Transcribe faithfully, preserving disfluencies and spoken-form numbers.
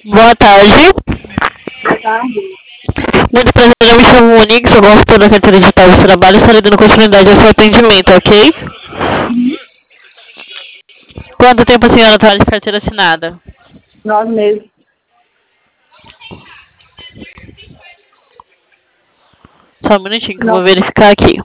Boa tarde. Boa tarde. Muito prazer, eu me chamo Monique, sou consultora da carteira digital de trabalho, estarei dando continuidade ao seu atendimento, ok? Uhum. Quanto tempo a senhora está de carteira assinada? Nós mesmos. Só um minutinho que eu vou Não. verificar aqui.